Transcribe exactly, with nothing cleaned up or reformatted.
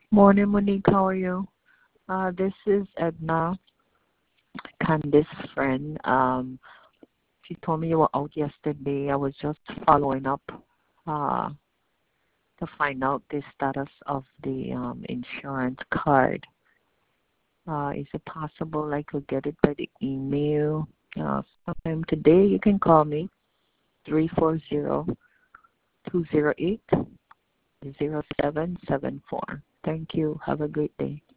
Morning, Monique. How are you? Uh, this is Edna, Candice's friend. Um, she told me you were out yesterday. I was just following up uh, to find out the status of the um, insurance card. Uh, is it possible I could get it by the email uh, sometime today? You can call me, three four zero, two zero eight, zero seven seven four. Thank you. Have a great day.